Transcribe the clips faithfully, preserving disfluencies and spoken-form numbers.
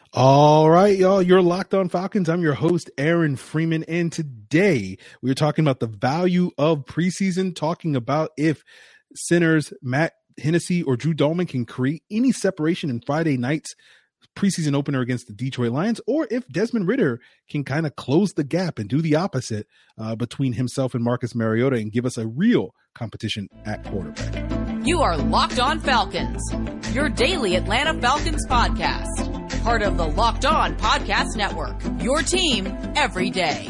All right, y'all, you're Locked On Falcons. I'm your host, Aaron Freeman, and today we're talking about the value of preseason, talking about if centers Matt Hennessy or Drew Dalman can create any separation in Friday night's preseason opener against the Detroit Lions, or if Desmond Ridder can kind of close the gap and do the opposite uh, between himself and Marcus Mariota and give us a real competition at quarterback. You are Locked On Falcons, your daily Atlanta Falcons podcast. Part of the Locked On Podcast Network, your team every day.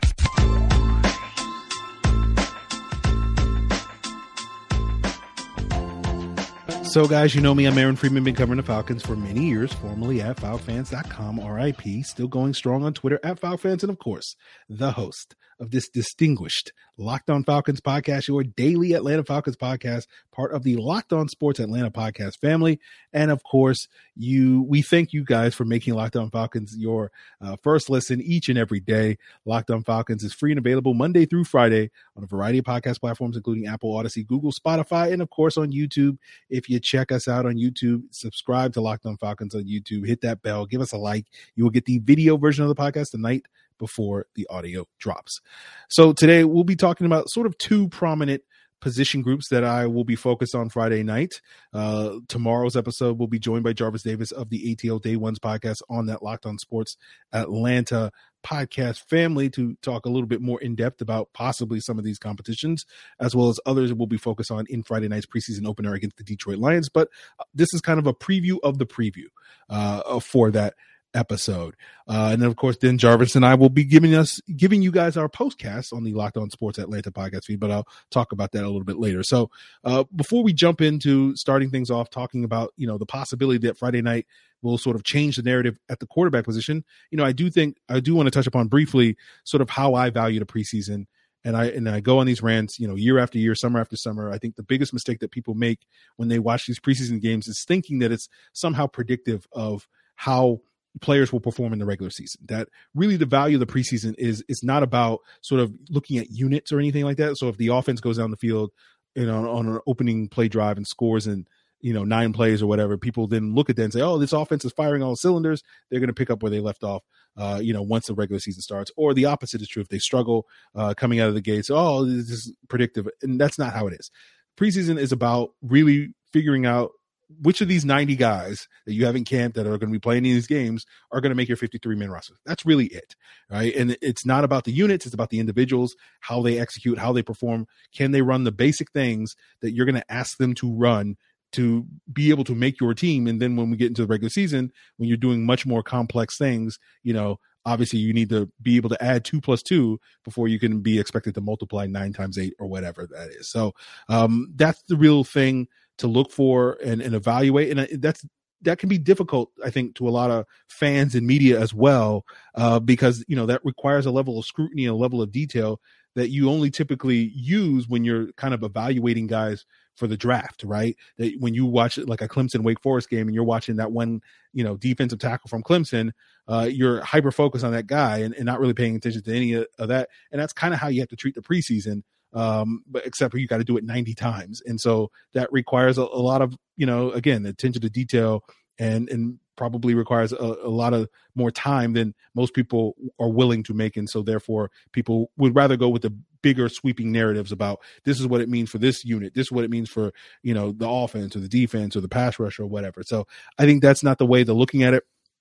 So, guys, you know me. I'm Aaron Freeman, been covering the Falcons for many years, formerly at Falcons dot com, R I P, still going strong on Twitter at Falcons, and, of course, the host of this distinguished Locked On Falcons podcast, your daily Atlanta Falcons podcast, part of the Locked On Sports Atlanta podcast family. And, of course, you we thank you guys for making Locked On Falcons your uh, first listen each and every day. Locked On Falcons is free and available Monday through Friday on a variety of podcast platforms, including Apple, Odyssey, Google, Spotify, and, of course, on YouTube. If you check us out on YouTube, subscribe to Locked On Falcons on YouTube, hit that bell, give us a like. You will get the video version of the podcast the night before the audio drops. So today we'll be talking about sort of two prominent position groups that I will be focused on Friday night. Uh, tomorrow's episode will be joined by Jarvis Davis of the A T L Day Ones podcast on that Locked On Sports Atlanta podcast family to talk a little bit more in depth about possibly some of these competitions, as well as others we'll be focused on in Friday night's preseason opener against the Detroit Lions. But this is kind of a preview of the preview uh, for that episode. Uh, and then, of course, then Jarvis and I will be giving us, giving you guys our postcast on the Locked On Sports Atlanta podcast feed, but I'll talk about that a little bit later. So uh, before we jump into starting things off, talking about, you know, the possibility that Friday night will sort of change the narrative at the quarterback position, you know, I do think, I do want to touch upon briefly sort of how I value the preseason. And I and I go on these rants, you know, year after year, summer after summer. I think the biggest mistake that people make when they watch these preseason games is thinking that it's somehow predictive of how players will perform in the regular season. That really the value of the preseason is is not about sort of looking at units or anything like that. So if the offense goes down the field, you know, on an opening play drive and scores in, you know, nine plays or whatever, people then look at that and say, oh, this offense is firing all cylinders. They're going to pick up where they left off, uh, you know, once the regular season starts. Or the opposite is true. If they struggle uh, coming out of the gates, oh, this is predictive. And that's not how it is. Preseason is about really figuring out which of these ninety guys that you have in camp that are going to be playing in these games are going to make your fifty-three man roster. That's really it, right? And it's not about the units. It's about the individuals, how they execute, how they perform. Can they run the basic things that you're going to ask them to run to be able to make your team? And then when we get into the regular season, when you're doing much more complex things, you know, obviously you need to be able to add two plus two before you can be expected to multiply nine times eight or whatever that is. So um, that's the real thing to look for and, and evaluate. And that's, that can be difficult, I think, to a lot of fans and media as well, uh, because, you know, that requires a level of scrutiny, a level of detail that you only typically use when you're kind of evaluating guys for the draft, right? That when you watch like a Clemson Wake Forest game and you're watching that one, you know, defensive tackle from Clemson, uh, you're hyper focused on that guy and, and not really paying attention to any of, of that. And that's kind of how you have to treat the preseason. Um, but except for you got to do it ninety times. And so that requires a, a lot of, you know, again, attention to detail and, and probably requires a, a lot of more time than most people are willing to make. And so therefore people would rather go with the bigger sweeping narratives about this is what it means for this unit. This is what it means for, you know, the offense or the defense or the pass rush or whatever. So I think that's not the way they're looking at it,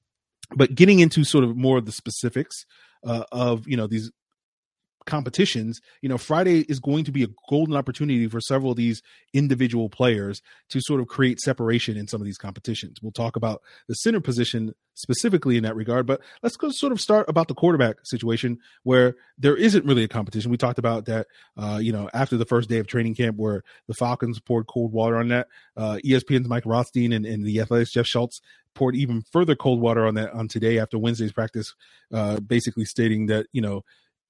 but getting into sort of more of the specifics uh, of, you know, these competitions, you know, Friday is going to be a golden opportunity for several of these individual players to sort of create separation in some of these competitions. We'll talk about the center position specifically in that regard, but let's go sort of start about the quarterback situation where there isn't really a competition. We talked about that, uh, you know, after the first day of training camp where the Falcons poured cold water on that. Uh, E S P N's Mike Rothstein and, and the Athletics' Jeff Schultz poured even further cold water on that on today after Wednesday's practice, uh, basically stating that, you know,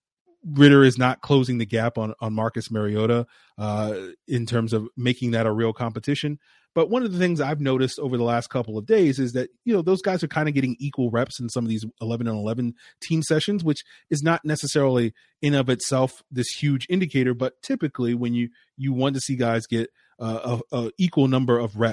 Ridder is not closing the gap on, on Marcus Mariota uh, in terms of making that a real competition. But one of the things I've noticed over the last couple of days is that, you know, those guys are kind of getting equal reps in some of these eleven on eleven team sessions, which is not necessarily in of itself this huge indicator. But typically when you, you want to see guys get uh, a, a equal number of reps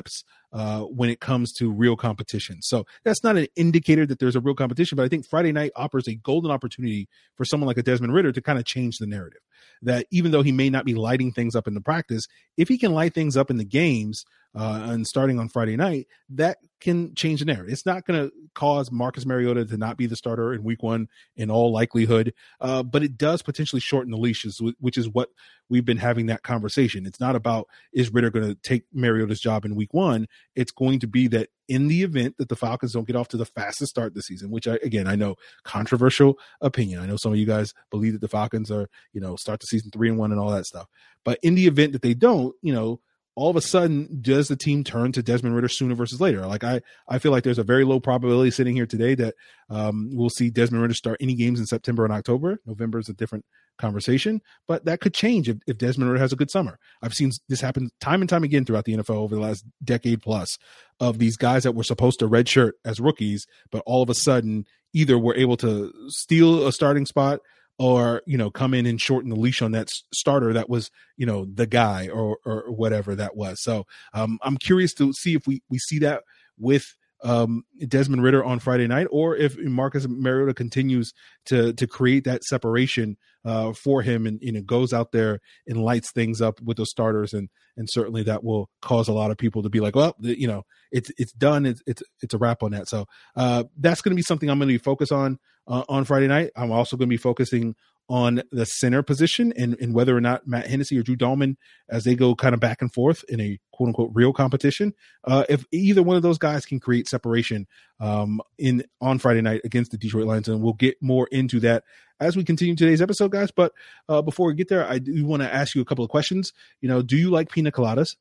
uh, when it comes to real competition. So that's not an indicator that there's a real competition, but I think Friday night offers a golden opportunity for someone like a Desmond Ridder to kind of change the narrative. That even though he may not be lighting things up in the practice, if he can light things up in the games uh, and starting on Friday night, that can change the narrative. It's not going to cause Marcus Mariota to not be the starter in week one in all likelihood, uh, but it does potentially shorten the leashes, which is what we've been having that conversation. It's not about, is Ridder going to take Mariota's job in week one? It's going to be that in the event that the Falcons don't get off to the fastest start this season, which I, again, I know controversial opinion. I know some of you guys believe that the Falcons are, you know, start the season three and one and all that stuff. But in the event that they don't, you know, all of a sudden, does the team turn to Desmond Ridder sooner versus later? Like I, I feel like there's a very low probability sitting here today that um, we'll see Desmond Ridder start any games in September and October. November is a different conversation, but that could change if, if Desmond Ridder has a good summer. I've seen this happen time and time again throughout the N F L over the last decade plus of these guys that were supposed to redshirt as rookies, but all of a sudden either were able to steal a starting spot or, you know, come in and shorten the leash on that s- starter that was, you know, the guy or or whatever that was. So um, I'm curious to see if we, we see that with um, Desmond Ridder on Friday night, or if Marcus Mariota continues to to create that separation uh, for him and, you know, goes out there and lights things up with those starters. And and certainly that will cause a lot of people to be like, well, you know, it's it's done. It's it's, it's a wrap on that. So uh, that's going to be something I'm going to be focused on uh, on Friday night. I'm also going to be focusing on the center position and, and whether or not Matt Hennessy or Drew Dahlman, as they go kind of back and forth in a quote unquote real competition, uh, if either one of those guys can create separation um, in on Friday night against the Detroit Lions. And we'll get more into that as we continue today's episode, guys. But uh, before we get there, I do want to ask you a couple of questions. You know, do you like pina coladas?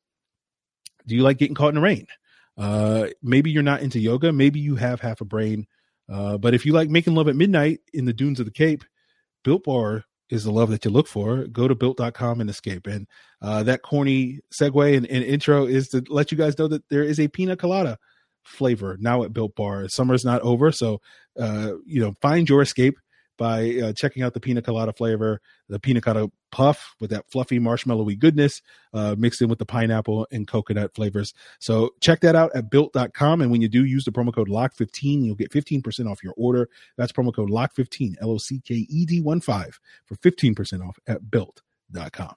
Do you like getting caught in the rain? Uh, maybe you're not into yoga. Maybe you have half a brain. Uh, but if you like making love at midnight in the dunes of the Cape, Built Bar is the love that you look for. Go to built dot com and escape. And uh, that corny segue and, and intro is to let you guys know that there is a pina colada flavor now at Built Bar. Summer's not over, so uh, you know, find your escape by uh, checking out the pina colada flavor, the pina colada puff with that fluffy marshmallowy goodness uh, mixed in with the pineapple and coconut flavors. So check that out at built dot com. And when you do, use the promo code lock fifteen, you'll get fifteen percent off your order. That's promo code lock fifteen, L O C K E D one five, for fifteen percent off at built dot com.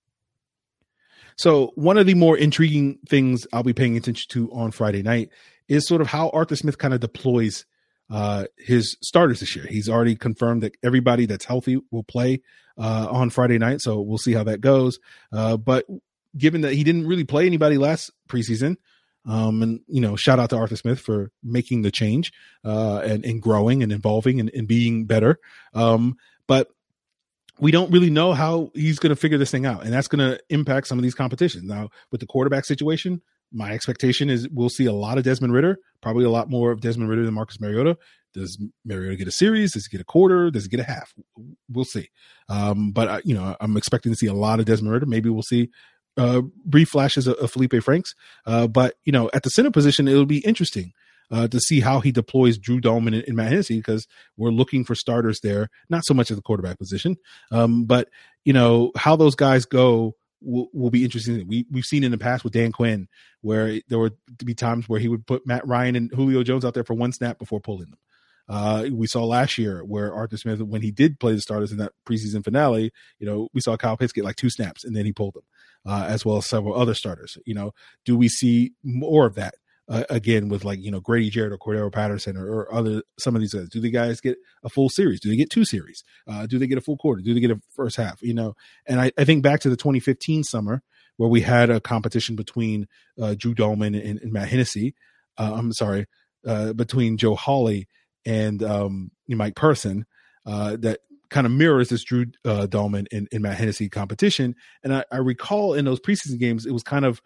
So one of the more intriguing things I'll be paying attention to on Friday night is sort of how Arthur Smith kind of deploys uh, his starters this year. He's already confirmed that everybody that's healthy will play uh, on Friday night. So we'll see how that goes. Uh, but given that he didn't really play anybody last preseason, um, and, you know, shout out to Arthur Smith for making the change uh, and, and growing and evolving and, and being better. Um, but we don't really know how he's going to figure this thing out. And that's going to impact some of these competitions. Now, with the quarterback situation, my expectation is we'll see a lot of Desmond Ridder, probably a lot more of Desmond Ridder than Marcus Mariota. Does Mariota get a series? Does he get a quarter? Does he get a half? We'll see. Um, but, uh, you know, I'm expecting to see a lot of Desmond Ridder. Maybe we'll see uh, brief flashes of, of Felipe Franks. Uh, but, you know, at the center position, it'll be interesting uh, to see how he deploys Drew Dahlman and, and Matt Hennessy, because we're looking for starters there, not so much at the quarterback position. Um, but, you know, how those guys go will, will be interesting. We, we've seen in the past with Dan Quinn where there would be times where he would put Matt Ryan and Julio Jones out there for one snap before pulling them. Uh, we saw last year where Arthur Smith, when he did play the starters in that preseason finale, you know, we saw Kyle Pitts get like two snaps and then he pulled them, uh, as well as several other starters. You know, do we see more of that uh, again with, like, you know, Grady Jarrett or Cordero Patterson or, or other, some of these guys? Do the guys get a full series? Do they get two series? Uh, do they get a full quarter? Do they get a first half? You know, and I, I think back to the twenty fifteen summer where we had a competition between uh, Drew Dahlman and, and Matt Hennessy. Uh, I'm sorry, uh, between Joe Hawley and um, Mike Person, uh, that kind of mirrors this Drew uh, Dahlman and, and Matt Hennessy competition. And I, I recall in those preseason games, it was kind of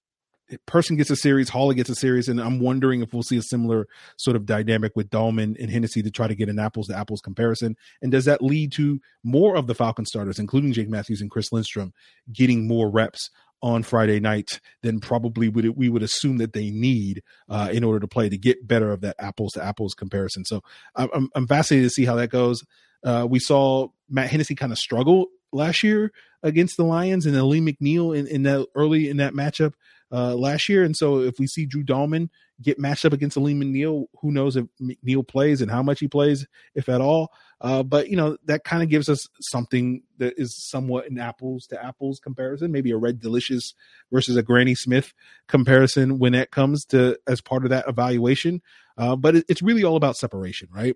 Person gets a series, Hawley gets a series, and I'm wondering if we'll see a similar sort of dynamic with Dahlman and Hennessy to try to get an apples to apples comparison. And does that lead to more of the Falcon starters, including Jake Matthews and Chris Lindstrom, getting more reps on Friday night than probably would we would assume that they need uh, in order to play to get better of that apples to apples comparison? So I'm, I'm fascinated to see how that goes. Uh, we saw Matt Hennessy kind of struggle last year against the Lions, and Aleem McNeil in, in that early in that matchup uh, last year. And so if we see Drew Dalman get matched up against Aleem McNeil, who knows if McNeil plays and how much he plays, if at all. Uh, but, you know, that kind of gives us something that is somewhat an apples to apples comparison, maybe a Red Delicious versus a Granny Smith comparison when it comes to as part of that evaluation. Uh, but it, it's really all about separation, right?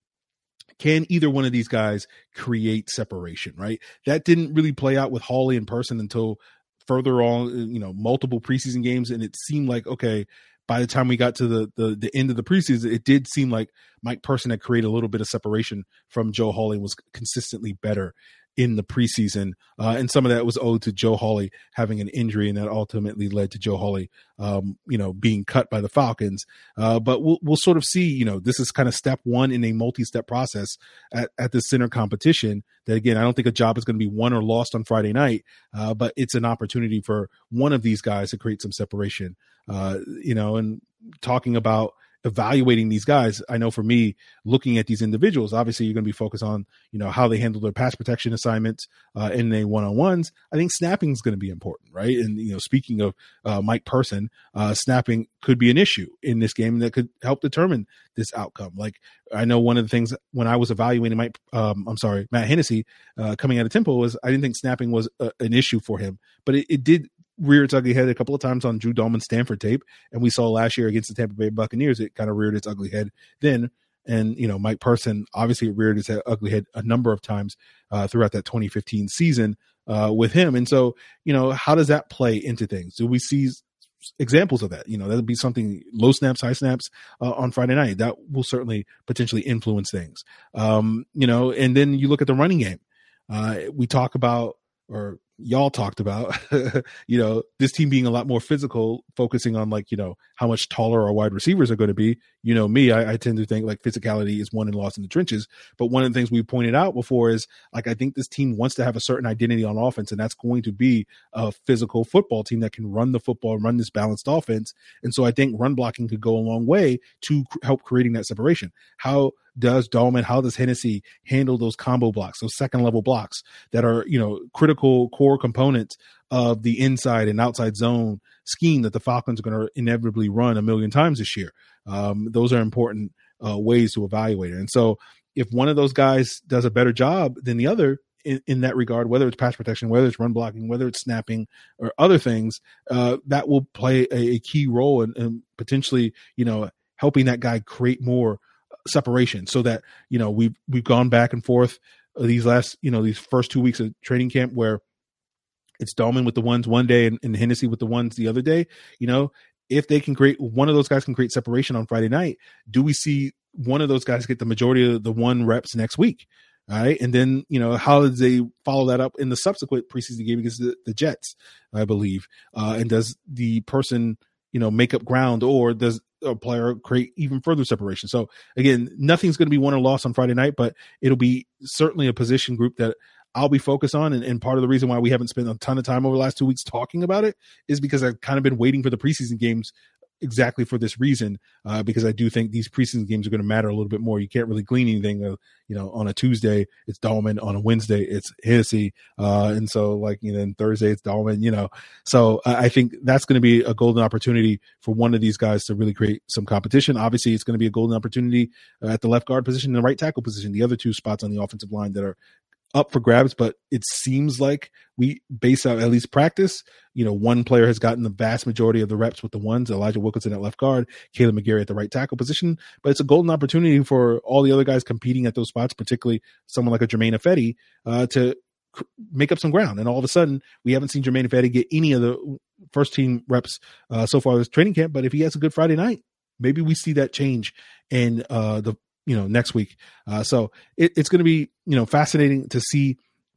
Can either one of these guys create separation, right? That didn't really play out with Hawley in person until further on, you know, multiple preseason games. And it seemed like, okay, by the time we got to the, the the end of the preseason, it did seem like Mike Person had created a little bit of separation from Joe Hawley and was consistently better in the preseason. Uh, and some of that was owed to Joe Hawley having an injury, and that ultimately led to Joe Hawley, um, you know, being cut by the Falcons. Uh, but we'll we'll sort of see, you know, this is kind of step one in a multi-step process at, at the center competition that, again, I don't think a job is going to be won or lost on Friday night, uh, but it's an opportunity for one of these guys to create some separation, uh, you know, and talking about evaluating these guys. I know for me, looking at these individuals, obviously you're going to be focused on, you know, how they handle their pass protection assignments uh, in a one-on-ones. I think snapping is going to be important, right? And, you know, speaking of uh, Mike Person, uh, snapping could be an issue in this game that could help determine this outcome. Like, I know one of the things when I was evaluating Mike, um, I'm sorry, Matt Hennessy uh, coming out of Temple was I didn't think snapping was a, an issue for him, but it, it did rear its ugly head a couple of times on Drew Dalman's Stanford tape. And we saw last year against the Tampa Bay Buccaneers, it kind of reared its ugly head then. And, you know, Mike Person, obviously it reared its ugly head a number of times uh, throughout that twenty fifteen season uh, with him. And so, you know, how does that play into things? Do we see examples of that? You know, that'll be something, low snaps, high snaps uh, on Friday night. That will certainly potentially influence things. Um, you know, and then you look at the running game. Uh, we talk about, or y'all talked about, you know, this team being a lot more physical, focusing on like, you know, how much taller our wide receivers are going to be. You know, me, I, I tend to think like physicality is won and lost in the trenches. But one of the things we pointed out before is like, I think this team wants to have a certain identity on offense, and that's going to be a physical football team that can run the football and run this balanced offense. And so I think run blocking could go a long way to cr- help creating that separation. How does Dalman, how does Hennessy handle those combo blocks, those second level blocks that are, you know, critical core components of the inside and outside zone scheme that the Falcons are going to inevitably run a million times this year? Um, those are important uh, ways to evaluate it. And so if one of those guys does a better job than the other in, in that regard, whether it's pass protection, whether it's run blocking, whether it's snapping or other things, uh, that will play a, a key role in, in potentially, you know, helping that guy create more separation, so that, you know, we've we've gone back and forth these last, you know, these first two weeks of training camp where it's Dalman with the ones one day and, and Hennessy with the ones the other day. You know, if they can create, one of those guys can create separation on Friday night, do we see one of those guys get the majority of the one reps next week? All right. And then, you know, how do they follow that up in the subsequent preseason game against the, the Jets, I believe? Uh, and does the person, you know, make up ground, or does a player create even further separation? So again, nothing's going to be won or lost on Friday night, but it'll be certainly a position group that I'll be focused on. And, and part of the reason why we haven't spent a ton of time over the last two weeks talking about it is because I've kind of been waiting for the preseason games exactly for this reason, uh, because I do think these preseason games are going to matter a little bit more. You can't really glean anything, uh, you know, on a Tuesday, it's Dalman, on a Wednesday, it's Hennessy. Uh, and so like, you know, then Thursday, it's Dalman, you know, so uh, I think that's going to be a golden opportunity for one of these guys to really create some competition. Obviously it's going to be a golden opportunity uh, at the left guard position and the right tackle position, the other two spots on the offensive line that are up for grabs. But it seems like we base out at least practice, you know, one player has gotten the vast majority of the reps with the ones, Elijah Wilkinson at left guard, Caleb McGarry at the right tackle position. But it's a golden opportunity for all the other guys competing at those spots, particularly someone like a Jermaine Ifedi, uh, to cr- make up some ground. And all of a sudden we haven't seen Jermaine Ifedi get any of the first team reps uh, so far this training camp. But if he has a good Friday night, maybe we see that change in uh, the, you know, next week. Uh, so it, it's going to be, you know, fascinating to see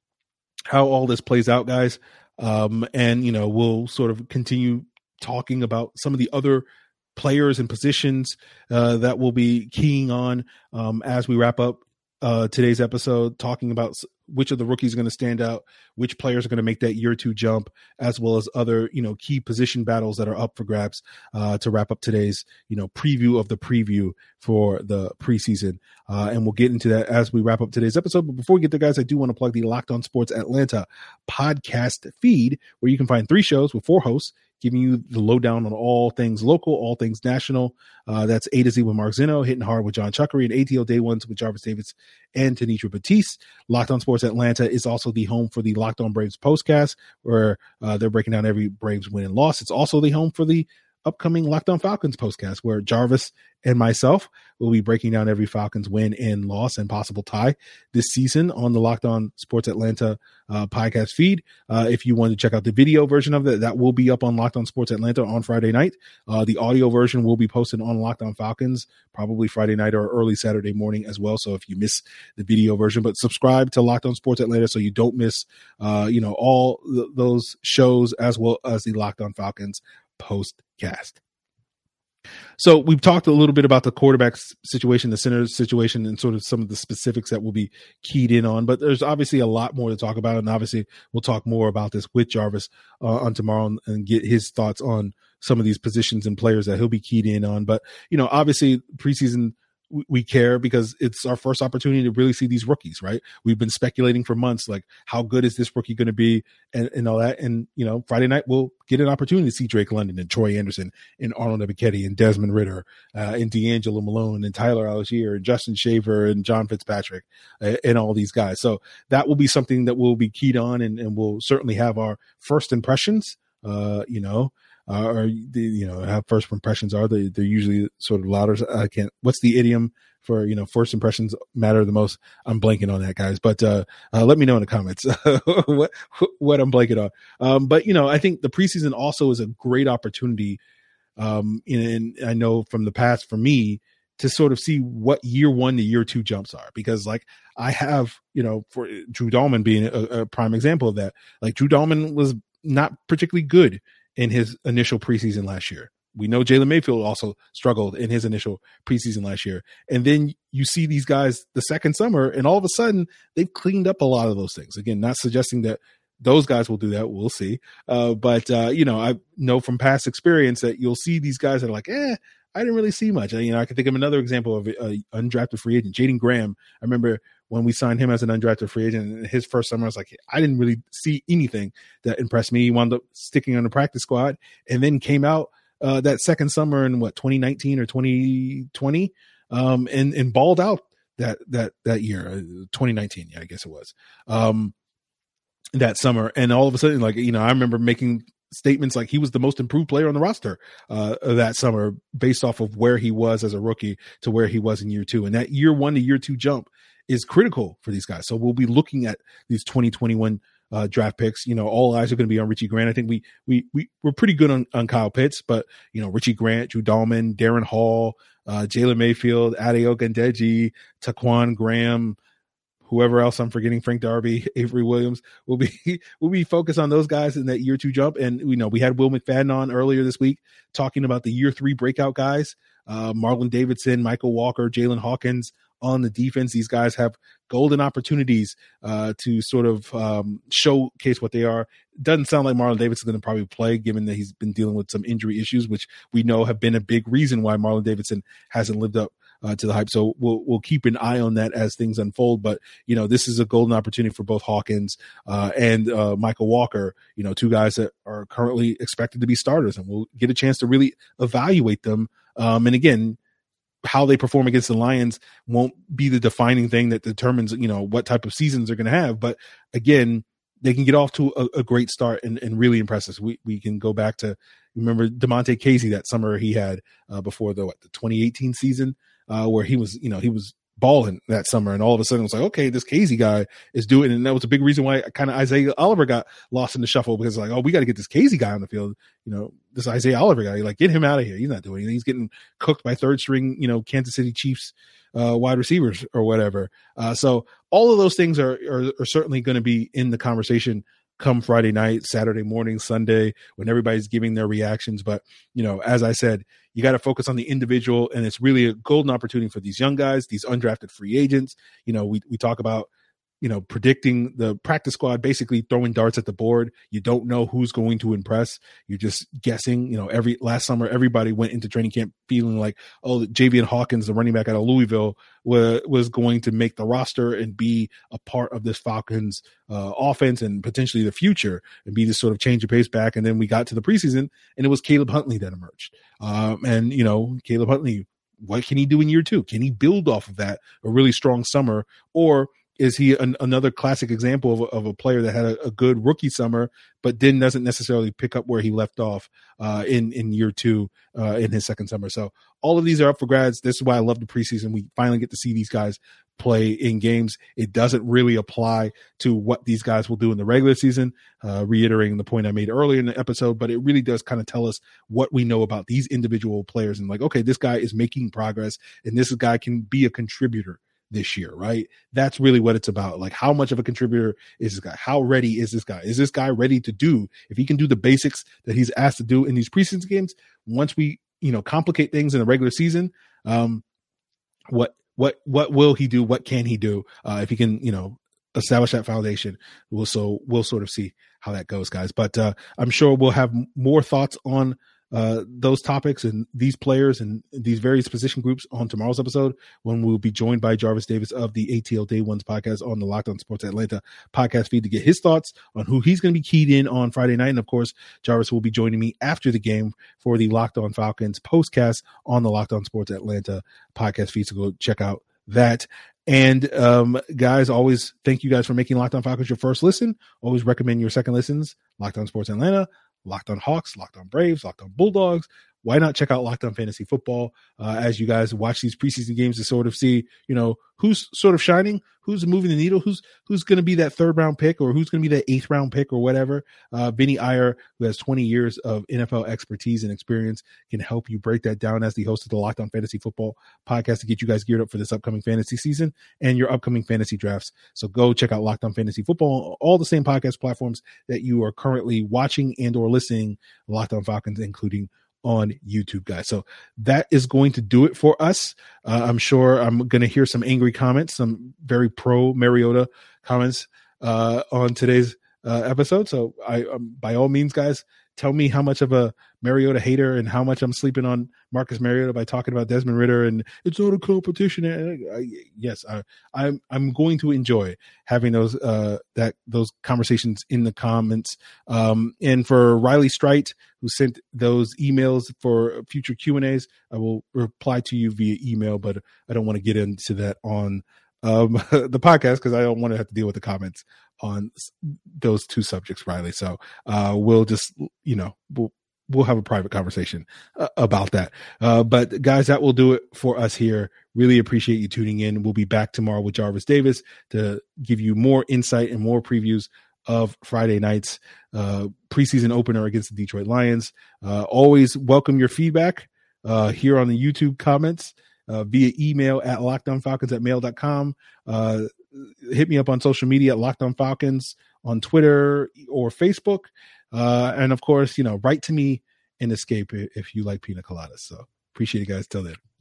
how all this plays out, guys. Um, and, you know, we'll sort of continue talking about some of the other players and positions uh, that we'll be keying on um, as we wrap up uh, today's episode, talking about which of the rookies are going to stand out, which players are going to make that year two jump, as well as other, you know, key position battles that are up for grabs uh, to wrap up today's, you know, preview of the preview for the preseason. Uh, and we'll get into that as we wrap up today's episode. But before we get there, guys, I do want to plug the Locked On Sports Atlanta podcast feed, where you can find three shows with four hosts, giving you the lowdown on all things local, all things national. Uh, that's A to Z with Mark Zeno, Hitting Hard with John Chuckery, and A T O Day Ones with Jarvis Davis and Tanitra Batiste. Locked On Sports Atlanta is also the home for the Locked On Braves postcast, where uh, they're breaking down every Braves win and loss. It's also the home for the upcoming Locked On Falcons postcast, where Jarvis and myself will be breaking down every Falcons win and loss and possible tie this season on the Locked On Sports Atlanta uh, podcast feed. Uh, if you want to check out the video version of it, that will be up on Locked On Sports Atlanta on Friday night. Uh, the audio version will be posted on Locked On Falcons probably Friday night or early Saturday morning as well. So if you miss the video version, but subscribe to Locked On Sports Atlanta so you don't miss, uh, you know, all th- those shows as well as the Locked On Falcons postcast. So we've talked a little bit about the quarterback situation, the center situation, and sort of some of the specifics that we'll be keyed in on. But there's obviously a lot more to talk about, and obviously we'll talk more about this with Jarvis uh, on tomorrow and, and get his thoughts on some of these positions and players that he'll be keyed in on. But, you know, obviously preseason, we care because it's our first opportunity to really see these rookies, right? We've been speculating for months, like how good is this rookie going to be and, and all that. And, you know, Friday night we'll get an opportunity to see Drake London and Troy Anderson and Arnold Ebiketie and Desmond Ridder uh, and D'Angelo Malone and Tyler Algier and Justin Shaver and John Fitzpatrick uh, and all these guys. So that will be something that we'll be keyed on, and, and we'll certainly have our first impressions, uh, you know, Uh, or the, you know, how first impressions are. They, they're usually sort of louder. I can't, what's the idiom for, you know, first impressions matter the most? I'm blanking on that, guys, but uh, uh, let me know in the comments what, what I'm blanking on. Um, but, you know, I think the preseason also is a great opportunity. Um, and I know from the past for me to sort of see what year one to year two jumps are, because like I have, you know, for Drew Dahlman being a, a prime example of that, like Drew Dahlman was not particularly good in his initial preseason last year. We know Jalen Mayfield also struggled in his initial preseason last year. And then you see these guys the second summer, and all of a sudden they've cleaned up a lot of those things. Again, not suggesting that those guys will do that. We'll see. Uh, but, uh, you know, I know from past experience that you'll see these guys that are like, eh, I didn't really see much. You know, I can think of another example of an undrafted free agent, Jaden Graham. I remember when we signed him as an undrafted free agent in his first summer, I was like, I didn't really see anything that impressed me. He wound up sticking on the practice squad and then came out uh, that second summer in what, twenty nineteen or twenty twenty um, and, and balled out that, that, that year, uh, twenty nineteen. Yeah, I guess it was um, that summer. And all of a sudden, like, you know, I remember making statements like he was the most improved player on the roster uh, that summer based off of where he was as a rookie to where he was in year two. And that year one to year two jump is critical for these guys. So we'll be looking at these twenty twenty-one uh, draft picks. You know, all eyes are going to be on Richie Grant. I think we, we, we we're pretty good on, on Kyle Pitts, but you know, Richie Grant, Drew Dahlman, Darren Hall, uh, Jalen Mayfield, Adeola Ndeji, Taquan Graham, whoever else I'm forgetting, Frank Darby, Avery Williams, will be will be focused on those guys in that year two jump. And you know, we had Will McFadden on earlier this week talking about the year three breakout guys, uh, Marlon Davidson, Michael Walker, Jalen Hawkins on the defense. These guys have golden opportunities uh, to sort of um, showcase what they are. Doesn't sound like Marlon Davidson is going to probably play, given that he's been dealing with some injury issues, which we know have been a big reason why Marlon Davidson hasn't lived up Uh, to the hype. So we'll we'll keep an eye on that as things unfold. But you know, this is a golden opportunity for both Hawkins uh, and uh, Michael Walker. You know, two guys that are currently expected to be starters, and we'll get a chance to really evaluate them. Um, and again, how they perform against the Lions won't be the defining thing that determines, you know, what type of seasons they're going to have. But again, they can get off to a, a great start and, and really impress us. We we can go back to, remember DeMonte Casey that summer he had uh, before the what, the twenty eighteen season. Uh, where he was, you know, he was balling that summer, and all of a sudden it was like, okay, this Casey guy is doing it. And that was a big reason why kind of Isaiah Oliver got lost in the shuffle, because like, oh, we got to get this Casey guy on the field. You know, this Isaiah Oliver guy, like, get him out of here. He's not doing anything. He's getting cooked by third string, you know, Kansas City Chiefs uh, wide receivers or whatever. Uh, so all of those things are, are, are certainly going to be in the conversation come Friday night, Saturday morning, Sunday, when everybody's giving their reactions. But, you know, as I said, you got to focus on the individual, and it's really a golden opportunity for these young guys, these undrafted free agents. You know, we, we talk about, you know, predicting the practice squad, basically throwing darts at the board. You don't know who's going to impress. You're just guessing. You know, every last summer, everybody went into training camp feeling like, oh, Javian Hawkins, the running back out of Louisville, was, was going to make the roster and be a part of this Falcons uh, offense and potentially the future and be this sort of change of pace back. And then we got to the preseason and it was Caleb Huntley that emerged. Um, and, you know, Caleb Huntley, what can he do in year two? Can he build off of that, a really strong summer? Or is he an, another classic example of, of a player that had a, a good rookie summer, but then doesn't necessarily pick up where he left off uh, in, in year two uh, in his second summer? So all of these are up for grabs. This is why I love the preseason. We finally get to see these guys play in games. It doesn't really apply to what these guys will do in the regular season, uh, reiterating the point I made earlier in the episode, but it really does kind of tell us what we know about these individual players and like, okay, this guy is making progress and this guy can be a contributor this year, right? That's really what it's about. Like, how much of a contributor is this guy? How ready is this guy? Is this guy ready to do, if he can do the basics that he's asked to do in these preseason games, once we, you know, complicate things in the regular season, um, what, what, what will he do? What can he do? Uh, if he can, you know, establish that foundation, we'll, so we'll sort of see how that goes, guys. But, uh, I'm sure we'll have more thoughts on Uh, those topics and these players and these various position groups on tomorrow's episode, when we'll be joined by Jarvis Davis of the A T L Day Ones podcast on the Locked On Sports Atlanta podcast feed to get his thoughts on who he's going to be keyed in on Friday night. And of course, Jarvis will be joining me after the game for the Locked On Falcons postcast on the Locked On Sports Atlanta podcast feed. So go check out that. And um, guys, always thank you guys for making Locked On Falcons your first listen. Always recommend your second listens, Locked On Sports Atlanta, Locked On Hawks, Locked On Braves, Locked On Bulldogs. Why not check out Locked On Fantasy Football uh, as you guys watch these preseason games to sort of see, you know, who's sort of shining, who's moving the needle, who's who's going to be that third round pick or who's going to be that eighth round pick or whatever. Uh, Vinny Iyer, who has twenty years of N F L expertise and experience, can help you break that down as the host of the Locked On Fantasy Football podcast to get you guys geared up for this upcoming fantasy season and your upcoming fantasy drafts. So go check out Locked On Fantasy Football on all the same podcast platforms that you are currently watching and or listening Locked On Falcons, including on YouTube, guys. So that is going to do it for us. Uh, I'm sure I'm going to hear some angry comments, some very pro Mariota comments uh, on today's uh, episode. So I, um, by all means, guys, tell me how much of a Mariota hater and how much I'm sleeping on Marcus Mariota by talking about Desmond Ridder and it's not a competition. And I, yes, I, I'm I'm going to enjoy having those uh, that those conversations in the comments. Um, and for Riley Strite, who sent those emails for future Q and A's, I will reply to you via email, but I don't want to get into that on um, the podcast because I don't want to have to deal with the comments on those two subjects, Riley. So uh, we'll just, you know, we'll, we'll have a private conversation uh, about that. Uh, but guys, that will do it for us here. Really appreciate you tuning in. We'll be back tomorrow with Jarvis Davis to give you more insight and more previews of Friday night's uh, preseason opener against the Detroit Lions. Uh, always welcome your feedback uh, here on the YouTube comments uh, via email at lockdownfalcons at mail dot com. Uh, hit me up on social media at Locked On Falcons on Twitter or Facebook. Uh, and of course, you know, write to me and Escape if you like pina coladas. So appreciate it, guys. Till then.